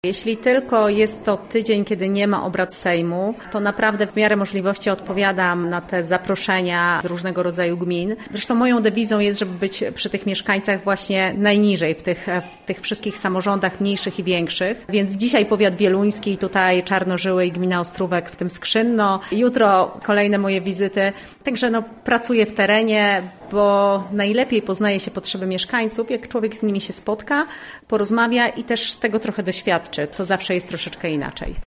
Jeśli tylko jest to tydzień, kiedy nie ma obrad Sejmu, to naprawdę w miarę możliwości odpowiadam na te zaproszenia z różnego rodzaju gmin. Zresztą moją dewizą jest, żeby być przy tych mieszkańcach właśnie najniżej, w tych wszystkich samorządach mniejszych i większych. Więc dzisiaj powiat wieluński, tutaj Czarnożyły i gmina Ostrówek, w tym Skrzynno. Jutro kolejne moje wizyty. Także pracuję w terenie, bo najlepiej poznaje się potrzeby mieszkańców, jak człowiek z nimi się spotka, porozmawia i też tego trochę doświadczy. To zawsze jest troszeczkę inaczej.